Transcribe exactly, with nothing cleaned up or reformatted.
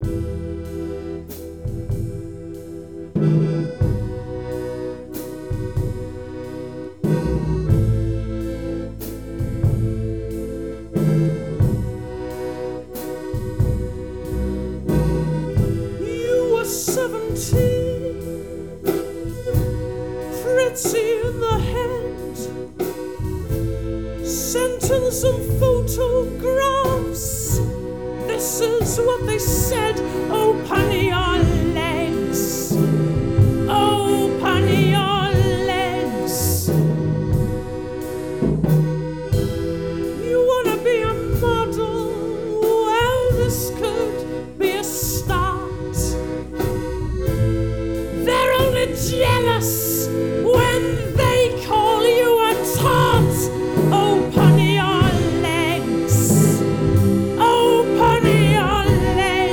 Seventeen, Fritzy in the hand, sent in some photographs. This is what they said.